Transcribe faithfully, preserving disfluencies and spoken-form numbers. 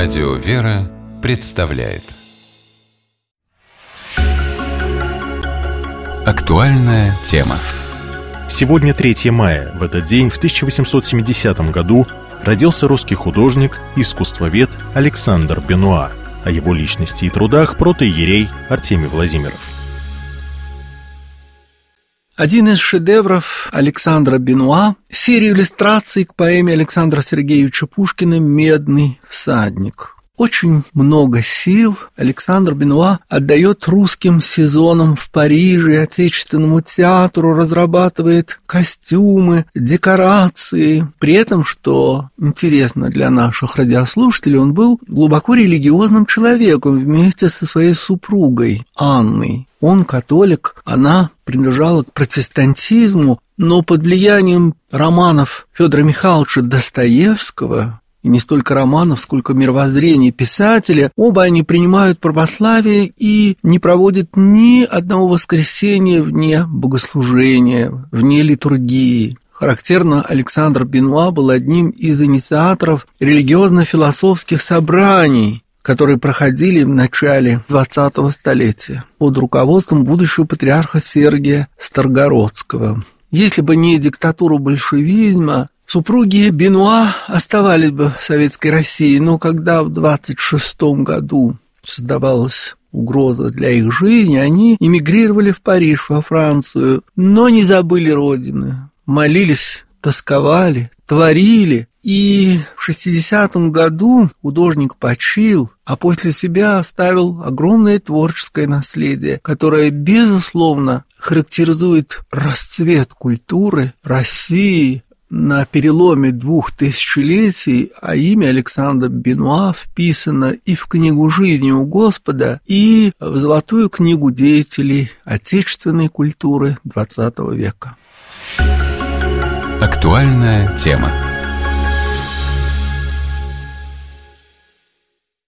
Радио «Вера» представляет актуальная тема. Сегодня третье мая. В этот день, в тысяча восемьсот семидесятом году, родился русский художник и искусствовед Александр Бенуа. О его личности и трудах протоиерей Артемий Владимиров. Один из шедевров Александра Бенуа – серия иллюстраций к поэме Александра Сергеевича Пушкина «Медный всадник». Очень много сил Александр Бенуа отдает русским сезонам в Париже, отечественному театру, разрабатывает костюмы, декорации. При этом, что интересно для наших радиослушателей, он был глубоко религиозным человеком вместе со своей супругой Анной. Он католик, она принадлежала к протестантизму, но под влиянием романов Федора Михайловича Достоевского, и не столько романов, сколько мировоззрения писателя, оба они принимают православие и не проводят ни одного воскресенья вне богослужения, вне литургии. Характерно, Александр Бенуа был одним из инициаторов религиозно-философских собраний, которые проходили в начале двадцатого столетия под руководством будущего патриарха Сергия Старгородского. Если бы не диктатура большевизма, супруги Бенуа оставались бы в Советской России, но когда в двадцать шестом году создавалась угроза для их жизни, они эмигрировали в Париж, во Францию, но не забыли родины, молились, тосковали, творили. И в шестидесятом году художник почил, а после себя оставил огромное творческое наследие, которое, безусловно, характеризует расцвет культуры России на переломе двух тысячелетий, а имя Александра Бенуа вписано и в книгу «Жизни у Господа», и в золотую книгу деятелей отечественной культуры двадцатого века. Актуальная тема.